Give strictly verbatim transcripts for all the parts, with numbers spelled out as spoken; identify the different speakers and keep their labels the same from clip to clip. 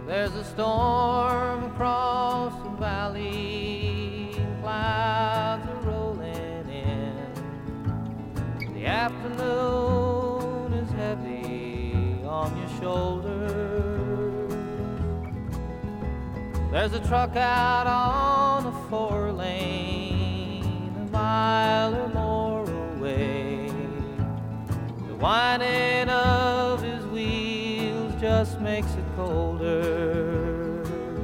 Speaker 1: There's a storm across the valley, clouds are rolling in. The afternoon is heavy on your shoulders. There's a truck out on a four lane, a mile or more away. The whining of his wheels just makes it colder.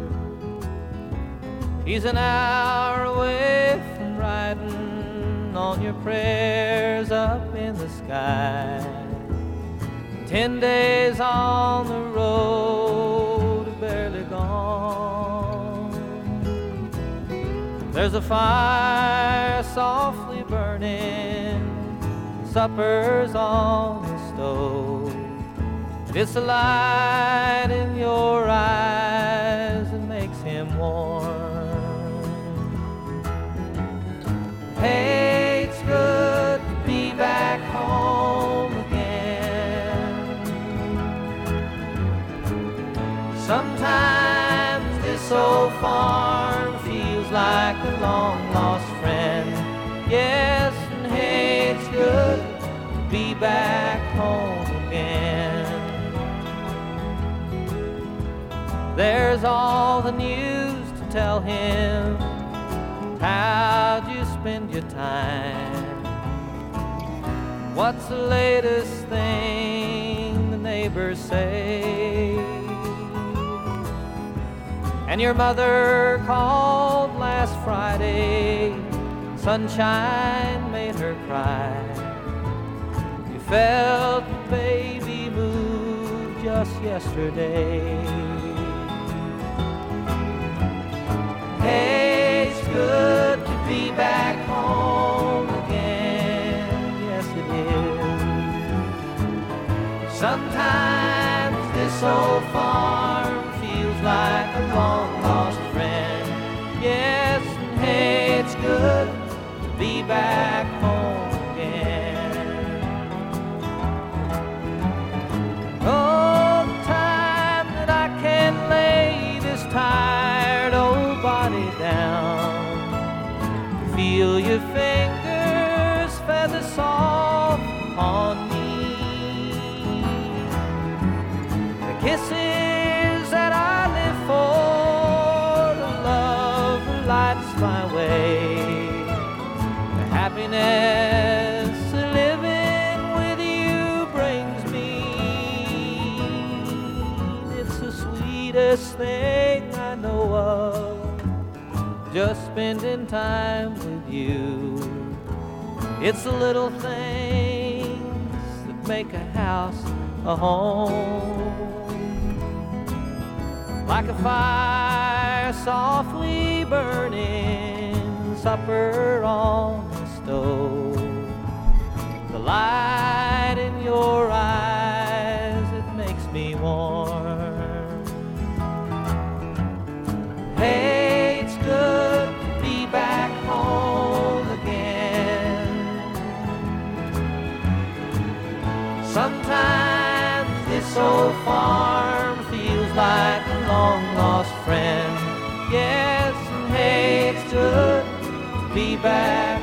Speaker 1: He's an hour away from riding on your prayers up in the sky. Ten days on the road, barely gone. There's a fire softly burning, supper's on the stove. It's the light in your eyes that makes him warm. Hey, it's good to be back home again. Sometimes this old farm feels like a long-lost friend. Yes, and hey, it's good to be back home again. There's all the news to tell him. How'd you spend your time? What's the latest thing the neighbors say? And your mother called last Friday. Sunshine made her cry. You felt the baby move just yesterday. Hey, it's good to be back home again. Yes, it is. Sometimes this old farm feels like a long-lost friend. Yes, and hey, it's good to be back home again. Oh, the time that I can lay this tired old body down, feel your fingers feather soft on me, the kisses that I live for, the love that lights my way, the happiness that living with you brings me. It's the sweetest thing I know of, just spending time with you. It's the little things that make a house a home. Like a fire softly burning, supper on the stove. The light in your eyes, it makes me warm. Hey, it's good to be back home again. Sometimes this old farm feels like a long-lost friend. Yes, and hey, it's good to be back